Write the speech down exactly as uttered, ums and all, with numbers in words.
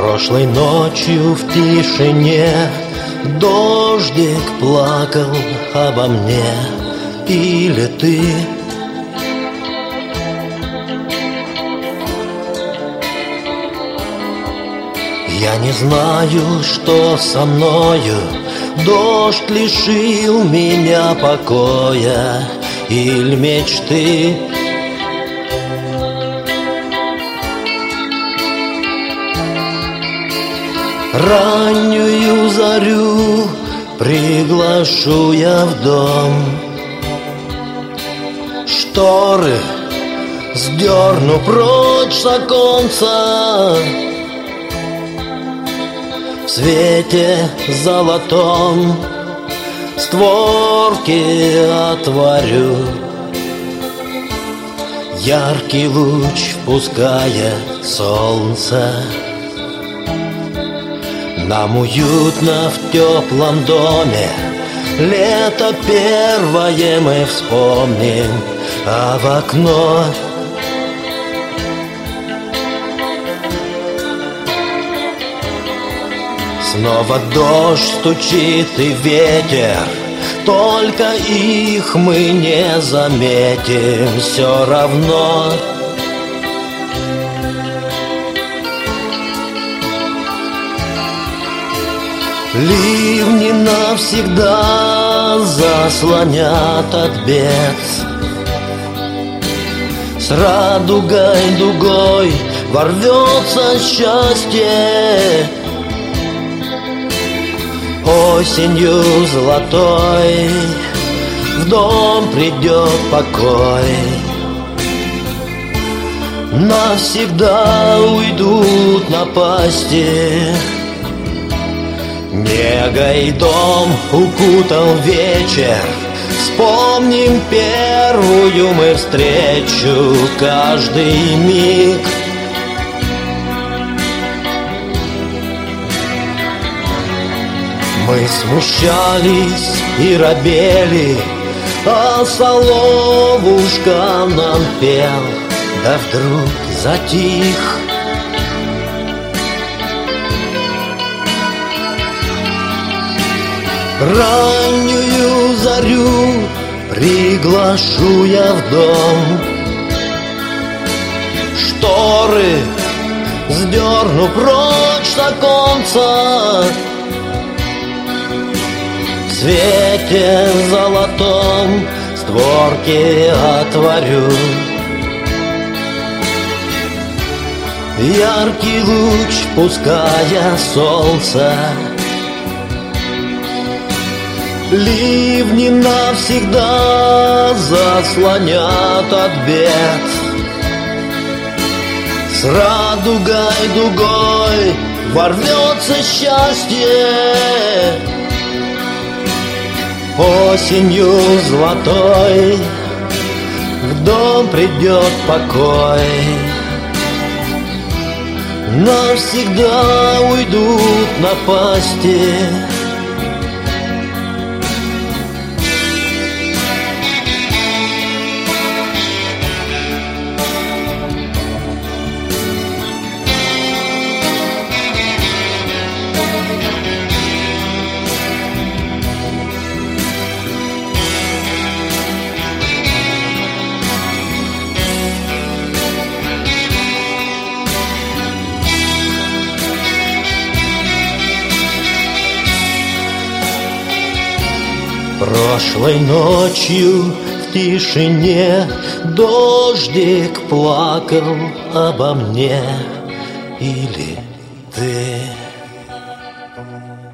Прошлой ночью в тишине дождик плакал обо мне. Или ты? Я не знаю, что со мною. Дождь лишил меня покоя или мечты. Раннюю зарю приглашу я в дом. Шторы сдерну прочь с оконца. В свете золотом створки отворю. Яркий луч впуская солнце. Нам уютно в теплом доме. Лето первое мы вспомним, а в окно снова дождь стучит и ветер. Только их мы не заметим все равно. Ливни навсегда заслонят от бед. С радугой дугой ворвется счастье. Осенью золотой в дом придет покой. Навсегда уйдут напасти. Негой дом укутал вечер. Вспомним первую мы встречу каждый миг. Мы смущались и робели, а соловушка нам пел, да вдруг затих. Раннюю зарю приглашу я в дом. Шторы сдерну прочь с оконца. В свете золотом створки отворю. Яркий луч пуская солнце. Ливни навсегда заслонят от бед. С радугой дугой ворвется счастье. Осенью золотой в дом придет покой. Навсегда уйдут напасти. Прошлой ночью в тишине дождик плакал обо мне. Или ты?